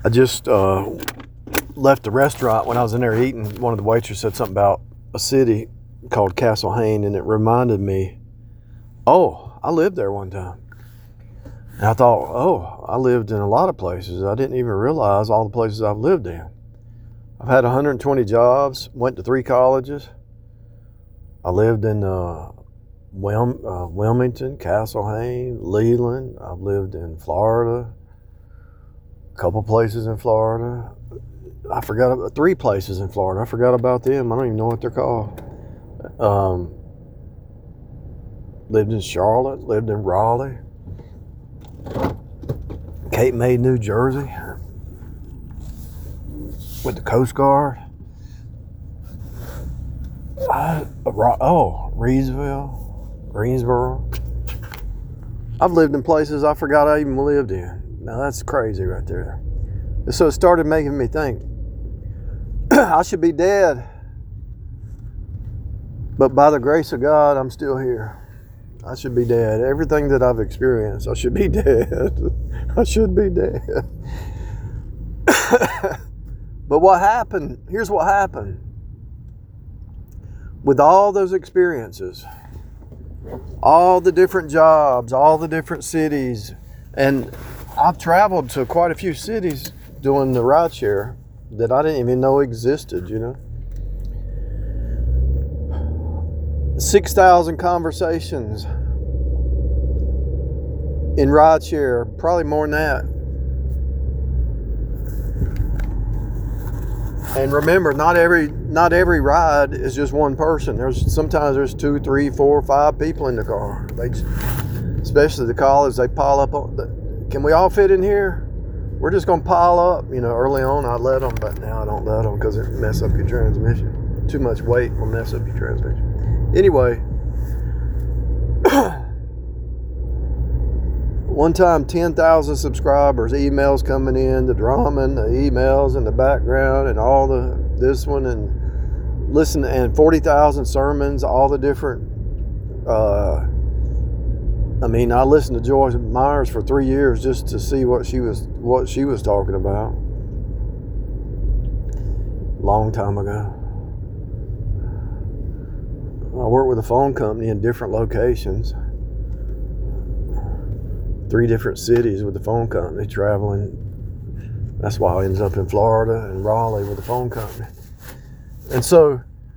I just left the restaurant. When I was in there eating, one of the waitresses said something about a city called Castle Hayne, and it reminded me, oh, I lived there one time. And I thought, oh, I lived in a lot of places. I didn't even realize all the places I've lived in. I've had 120 jobs, went to 3 colleges. I lived in Wilmington, Castle Hayne, Leland. I've lived in Florida, a couple places in Florida. I forgot about 3 places in Florida. I forgot about them. I don't even know what they're called. Lived in Charlotte, lived in Raleigh, Cape May, New Jersey, with the Coast Guard. Reedsville, Greensboro. I've lived in places I forgot I even lived in. Now that's crazy right there. So it started making me think, I should be dead. But by the grace of God, I'm still here. I should be dead. Everything that I've experienced, I should be dead. I should be dead. But what happened? Here's what happened. With all those experiences, all the different jobs, all the different cities, and I've traveled to quite a few cities doing the rideshare that I didn't even know existed, 6,000 conversations in rideshare, probably more than that. And remember, not every ride is just one person. Sometimes there's 2, 3, 4, 5 people in the car. Especially the college, they pile up. Can we all fit in here? We're just gonna pile up. Early on I let them, but now I don't let them because it mess up your transmission. Too much weight will mess up your transmission. Anyway, one time 10,000 subscribers, emails coming in, the drama and the emails in the background and all this one, and listen, and 40,000 sermons, all the different, I listened to Joyce Myers for 3 years just to see what she was talking about. Long time ago. I worked with a phone company in different locations. 3 different cities with the phone company, traveling. That's why I ended up in Florida and Raleigh with the phone company. And so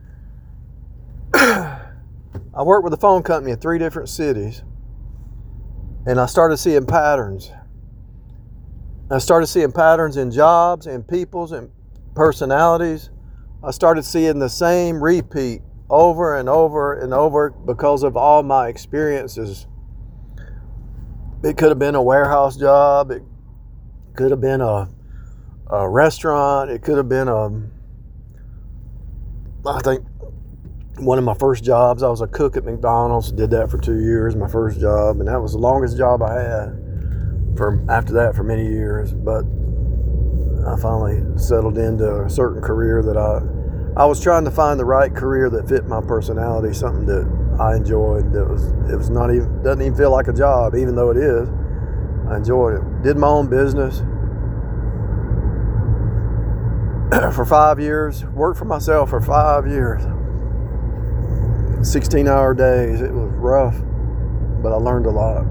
I worked with a phone company in 3 different cities, and I started seeing patterns. I started seeing patterns in jobs and peoples and personalities. I started seeing the same repeat over and over and over because of all my experiences. It could have been a warehouse job. It could have been a restaurant. It could have been I think one of my first jobs, I was a cook at McDonald's. Did that for 2 years, my first job. And that was the longest job I had after that for many years. But I finally settled into a certain career that I was trying to find the right career that fit my personality, something that I enjoyed. Doesn't even feel like a job, even though it is. I enjoyed it. Did my own business for 5 years. Worked for myself for 5 years. 16-hour days. It was rough, but I learned a lot.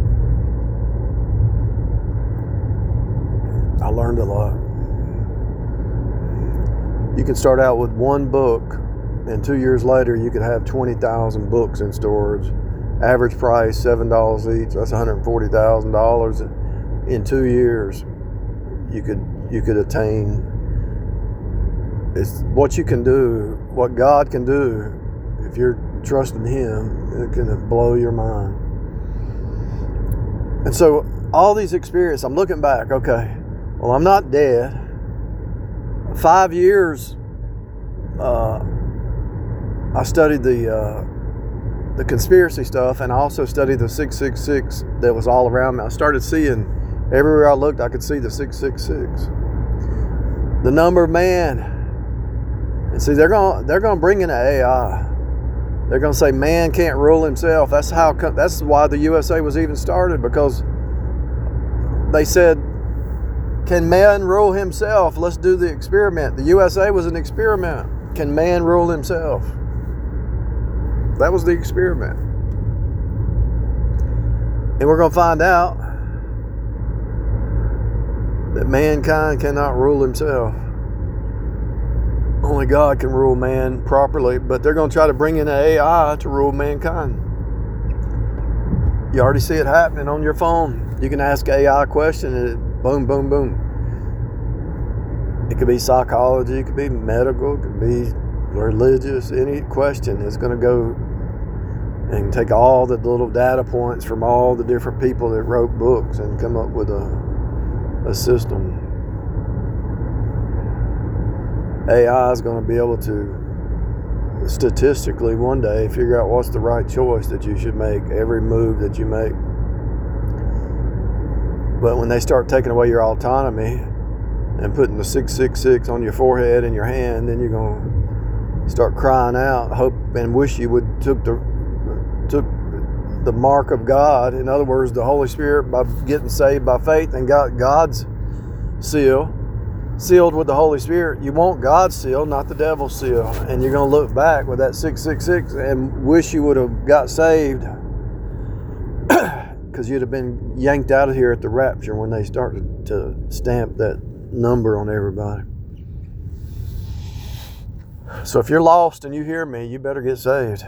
You can start out with 1 book, and 2 years later you could have 20,000 books in storage. Average price $7 each. That's $140,000 in 2 years. You could attain. It's what you can do, what God can do if you're trusting Him. It can blow your mind. And so all these experiences, I'm looking back. Okay, well, I'm not dead. 5 years, I studied the conspiracy stuff, and I also studied the 666 that was all around me. I started seeing, everywhere I looked, I could see the 666, the number of man. And see, they're gonna bring in an AI. They're gonna say man can't rule himself. That's why the USA was even started, because they said Can man rule himself? Let's do the experiment. The USA was an experiment. Can man rule himself? That was the experiment. And we're going to find out that mankind cannot rule himself. Only God can rule man properly, but they're going to try to bring in AI to rule mankind. You already see it happening on your phone. You can ask AI a question and it, boom, boom, boom. It could be psychology, it could be medical, it could be religious. Any question is going to go and take all the little data points from all the different people that wrote books and come up with a system. AI is going to be able to statistically one day figure out what's the right choice that you should make, every move that you make. But when they start taking away your autonomy and putting the 666 on your forehead and your hand, then you're going to start crying out, hope and wish you would took the mark of God. In other words, the Holy Spirit, by getting saved by faith and got God's seal, sealed with the Holy Spirit. You want God's seal, not the devil's seal. And you're going to look back with that 666 and wish you would have got saved, because you'd have been yanked out of here at the rapture when they started to stamp that number on everybody. So if you're lost and you hear me, you better get saved.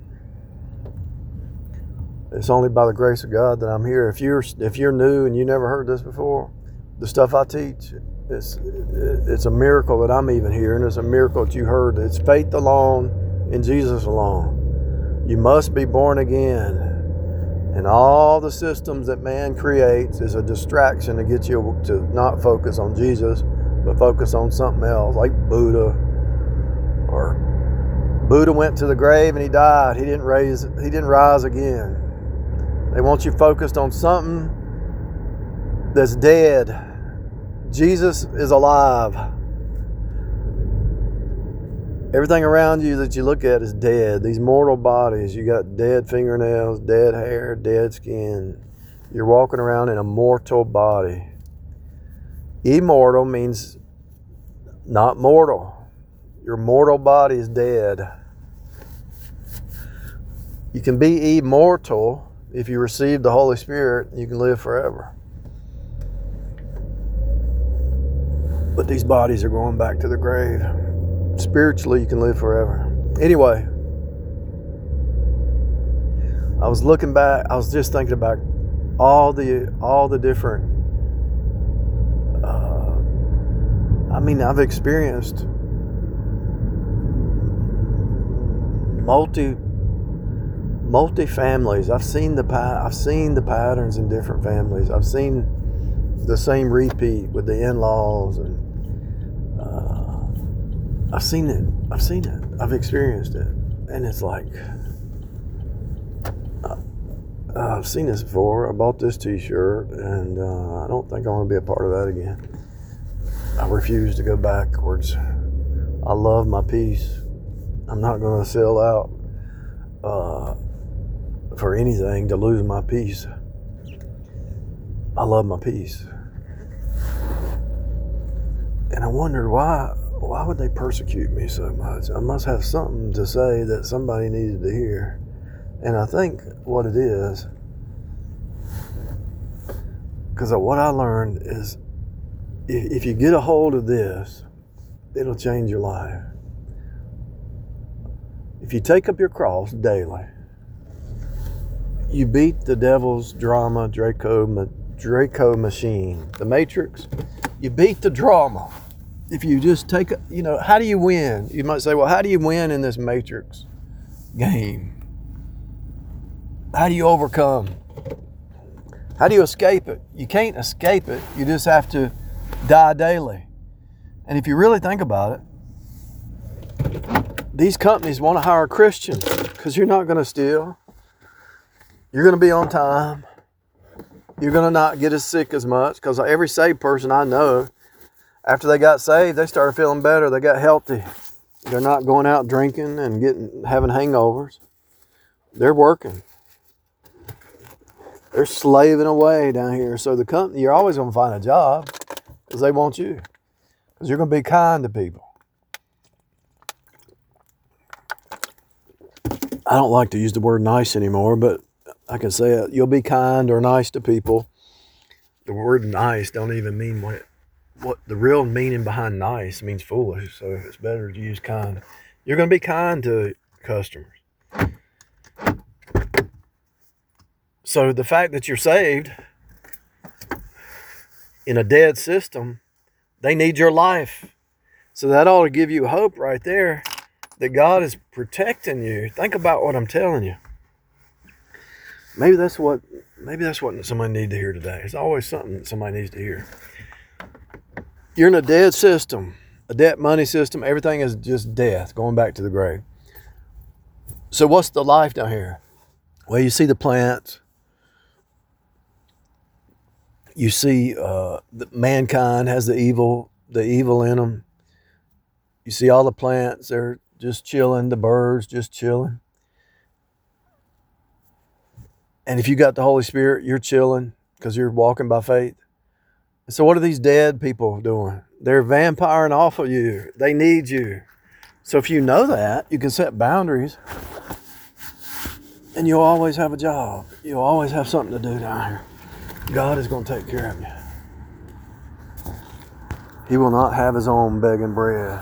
It's only by the grace of God that I'm here. If you're new and you never heard this before, the stuff I teach, it's a miracle that I'm even here, and it's a miracle that you heard. It's faith alone in Jesus alone. You must be born again. And all the systems that man creates is a distraction to get you to not focus on Jesus, but focus on something else, like Buddha. Or Buddha went to the grave and he died. He didn't rise again. They want you focused on something that's dead. Jesus is alive. Everything around you that you look at is dead. These mortal bodies, you got dead fingernails, dead hair, dead skin. You're walking around in a mortal body. Immortal means not mortal. Your mortal body is dead. You can be immortal if you receive the Holy Spirit. You can live forever. But these bodies are going back to the grave. Spiritually, you can live forever. Anyway, I was looking back. I was just thinking about all the different. I've experienced multi families. I've seen the patterns in different families. I've seen the same repeat with the in-laws, and I've seen it. I've experienced it. And it's like, I've seen this before. I bought this t-shirt, and I don't think I want to be a part of that again. I refuse to go backwards. I love my peace. I'm not going to sell out for anything to lose my peace. I love my peace. And I wondered why would they persecute me so much? I must have something to say that somebody needed to hear. And I think what it is, because what I learned is, if you get a hold of this, it'll change your life. If you take up your cross daily, you beat the devil's drama, Draco machine, the Matrix. You beat the drama. If you just take, how do you win? You might say, well, how do you win in this Matrix game? How do you overcome? How do you escape it? You can't escape it. You just have to die daily. And if you really think about it, these companies want to hire Christians because you're not going to steal. You're going to be on time. You're going to not get as sick as much, because every saved person I know, after they got saved, they started feeling better. They got healthy. They're not going out drinking and having hangovers. They're working. They're slaving away down here. So the company, you're always going to find a job. because they want you. Because you're going to be kind to people. I don't like to use the word nice anymore, but I can say it. You'll be kind or nice to people. The word nice don't even mean what the real meaning behind nice means foolish. So it's better to use kind. You're going to be kind to customers. So the fact that you're saved in a dead system, they need your life. So that ought to give you hope right there that God is protecting you. Think about what I'm telling you. Maybe that's what somebody needs to hear today. It's always something that somebody needs to hear. You're in a dead system, a debt money system. Everything is just death, going back to the grave. So what's the life down here? Well, you see the plants. You see that mankind has the evil in them. You see all the plants, they're just chilling, the birds just chilling. And if you got the Holy Spirit, you're chilling because you're walking by faith. And so what are these dead people doing? They're vampiring off of you. They need you. So if you know that, you can set boundaries. And you'll always have a job. You'll always have something to do down here. God is going to take care of you. He will not have his own begging bread.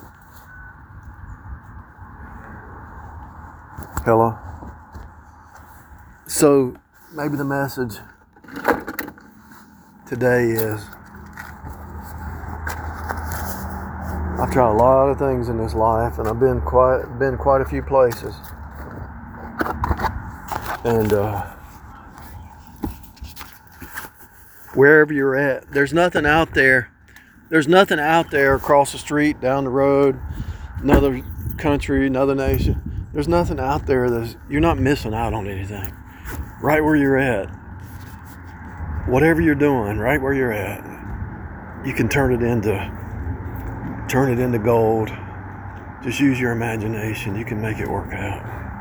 Hello? So maybe the message today is I've tried a lot of things in this life, and I've been quite a few places. And wherever you're at, there's nothing out there. There's nothing out there across the street, down the road, another country, another nation. There's nothing out there you're not missing out on anything. Right where you're at. Whatever you're doing, right where you're at, you can turn it into gold. Just use your imagination. You can make it work out.